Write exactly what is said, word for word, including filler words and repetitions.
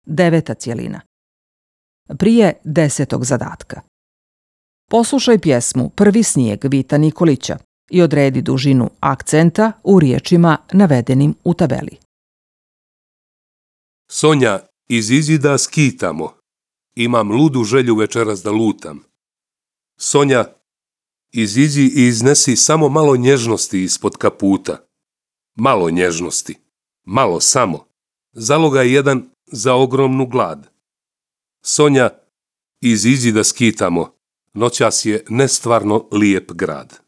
Deveta cjelina. Prije desetog zadatka. Poslušaj pjesmu Prvi snijeg Vita Nikolića i odredi dužinu akcenta u riječima navedenim u tabeli. Sonja, iziđi da skitamo. Imam ludu želju večeras da lutam. Sonja, iziđi i iznesi samo malo nježnosti ispod kaputa. Malo nježnosti. Malo samo. Zaloga je jedan za ogromnu glad. Sonja, iziđi da skitamo. Noćas je nestvarno lijep grad.